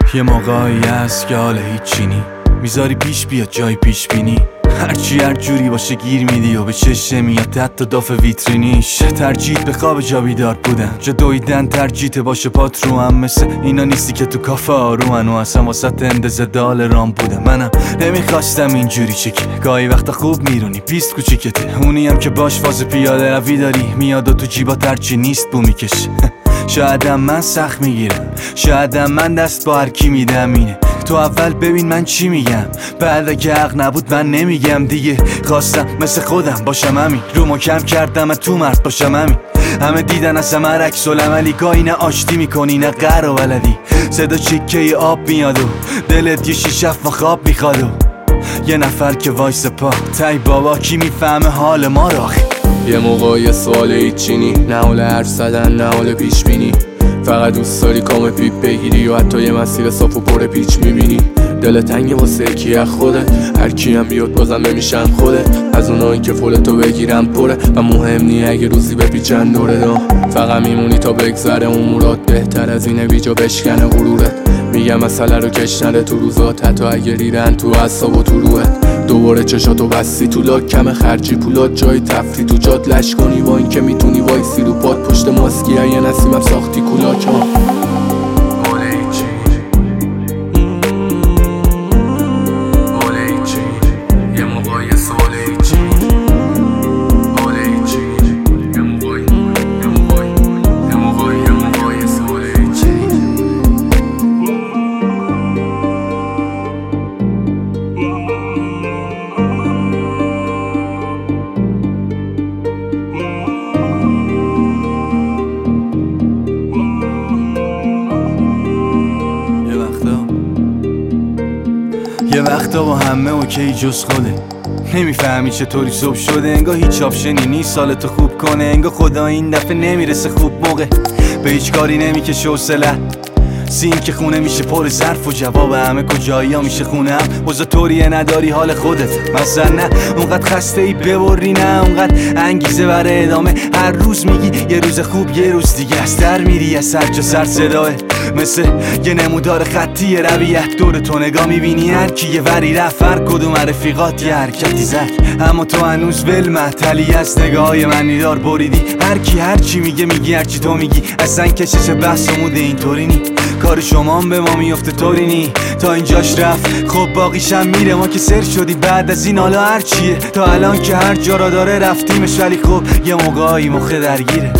یه موقعی هست که حال هیچی نی، میذاری پیش بیاد جای پیش بینی، هرچی هر جوری باشه گیر میدی و به چشم میاد حتی داف ویترینیش. ترجیح به خواب جا بیدار بودن، جا دویدن ترجیح باشه پات رو هم، مثل اینا نیستی که تو کافه آرومن و اصلا واسط اندازه دال رام بودم. منم نمیخواستم اینجوری چکی، گاهی وقتا خوب میرونی پیست کوچیکته، اونی هم که باش فاز پیاده روی داری میاد و تو جیبا ترچی نیست بو میکشه. شایدم من سخت میگیرم، شایدم من دست با هر کی میدم، اینه تو اول ببین من چی میگم، بعد اگه حق نبود من نمیگم دیگه. خواستم مثل خودم باشم همین، رو ما کم کردم من تو مرد باشم همین. همه دیدن از همه عکس العملی، گاهی نه آشتی میکنی نه قهر و ولدی، صدا چکه آب میاد و دلت یه شیشف و خواب میخواد و یه نفر که وایس پا تای بابا کی میفهمه حال ما رو آخه. یه موقع یه سوال هیچینی، نه حال حرف زدن نه حال پیش بینی، فقط دوست داری کام پیپ بگیری و حتی یه مسیر صاف و پر پیچ میبینی. دل تنگه واسه کی از خودت، هر کی هم بیاد بازم نمیشم خودت، از اونایی که فولتو بگیرم پره و مهم نی اگه روزی بپیچن دوره دا. فقط میمونی تا بگذره امورات، بهتر از اینه بیجا بشکنه غرورت. میگم مسئله رو کش نره تو روزات، حتی اگه ریرن تو اعصاب و تو روحت. دوباره چشاتو بستی تو لاک، کم خرجی پولات جای تفری تو جات لش کنی، با این که میتونی وایسی رو پاد پشت ماسکی یه نسیمم ساختی کولاک ها. یه وقتا با همه اوکی جز خوده، نمیفهمی چطوری صبح شده، انگاه هیچ آپشنی نیست سالتو خوب کنه، انگاه خدا این دفعه نمیرسه خوب موقع، به هیچ کاری نمیکشه حوصله‌ت، سیم که خونه میشه پر ظرف و جواب همه کجایی ها میشه خونه هم، وضع طوریه نداری حال خودت مثلا، نه اونقدر خسته ای ببری، نه اونقدر انگیزه برای ادامه، هر روز میگی یه روز خوب یه روز دیگه از در میری، از سر جا سر صداه مثل یه نمودار خطی رویت، دور تو نگاه میبینی هر کی یه وری رفت، هر کدوم رفیقات یه حرکتی زد، اما تو هنوز ول محتلی از نگاهی منی دار بریدی، هر کی هر چی میگه میگی، هر چی تو میگی اصلا کشش بحث و موده اینطوری نی، کار شما هم به ما میفته طوری نی، تا اینجاش رفت خب باقیشم میره، ما که سر شدی بعد از این حالا هر چیه، تا الان که هر جا را داره رفتیمش، ولی خب یه موقعی مخه درگیره.